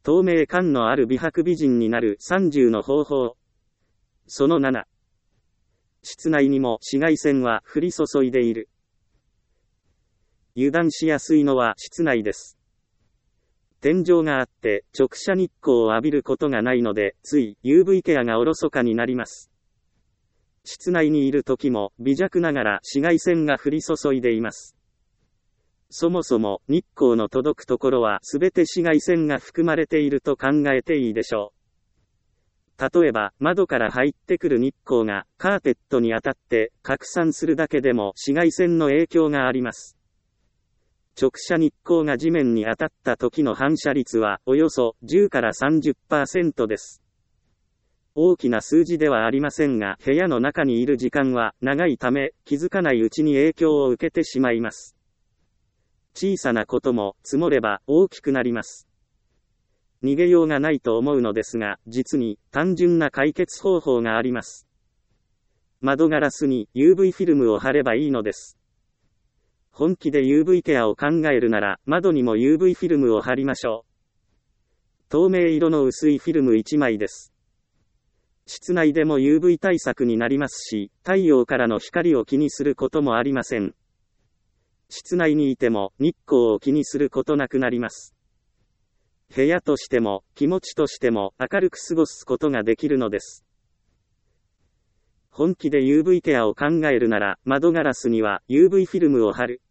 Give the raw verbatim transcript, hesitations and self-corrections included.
透明感のある美白美人になるさんじゅうの方法。そのなな。室内にも紫外線は降り注いでいる。油断しやすいのは室内です。天井があって直射日光を浴びることがないので、つい ユーブイ ケアがおろそかになります。室内にいる時も微弱ながら紫外線が降り注いでいます。そもそも日光の届くところはすべて紫外線が含まれていると考えていいでしょう。例えば窓から入ってくる日光がカーペットに当たって拡散するだけでも紫外線の影響があります。直射日光が地面に当たった時の反射率はおよそじゅうから さんじゅっパーセント です。大きな数字ではありませんが、部屋の中にいる時間は長いため、気づかないうちに影響を受けてしまいます。小さなことも積もれば大きくなります。逃げようがないと思うのですが、実に単純な解決方法があります。窓ガラスに ユーブイ フィルムを貼ればいいのです。本気で ユーブイ ケアを考えるなら、窓にも ユーブイ フィルムを貼りましょう。透明色の薄いフィルムいちまいです。室内でも ユーブイ 対策になりますし、太陽からの光を気にすることもありません。室内にいても日光を気にすることなくなります。部屋としても気持ちとしても明るく過ごすことができるのです。本気で ユーブイ ケアを考えるなら、窓ガラスには ユーブイ フィルムを貼る。